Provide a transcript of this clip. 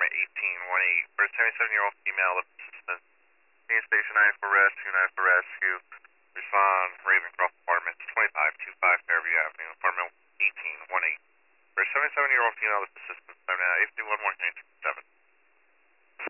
1818 for a 77-year-old female with assistance. Union Station 9 for rescue, 9 for rescue. Respond, Ravencroft Apartments, 2525 Fairview Avenue, apartment 1818. For a 77-year-old female with assistance. Time now, 851 more.